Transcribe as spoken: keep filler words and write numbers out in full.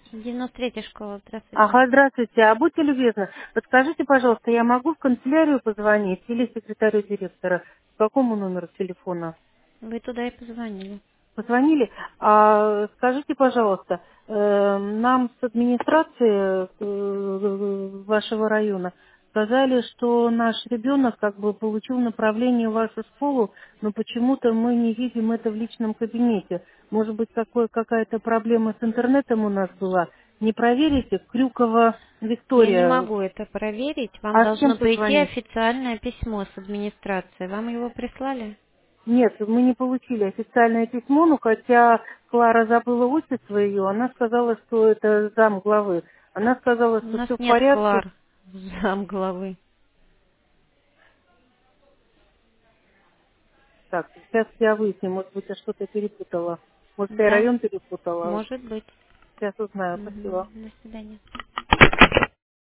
девяносто третья школа, здравствуйте. Ага, здравствуйте. А будьте любезны, подскажите, пожалуйста, я могу в канцелярию позвонить или секретарю директора? По какому номеру телефона? Вы туда и позвонили. Позвонили? А скажите, пожалуйста, э, нам с администрации э, вашего района сказали, что наш ребенок как бы получил направление в вашу школу, но почему-то мы не видим это в личном кабинете. Может быть, какой, какая-то проблема с интернетом у нас была? Не проверите? Крюкова Я не Виктория. могу это проверить. Вам А с кем должно прийти созвонить? официальное письмо с администрации. Вам его прислали? Нет, мы не получили официальное письмо, но хотя Клара забыла отчество ее, она сказала, что это зам главы. Она сказала, У что нас все в нет порядке. Клар, зам главы. Так, сейчас я выясню, может быть, я что-то перепутала. Может, я Да, район перепутала. может быть. Сейчас узнаю. Спасибо. Мгм. До свидания.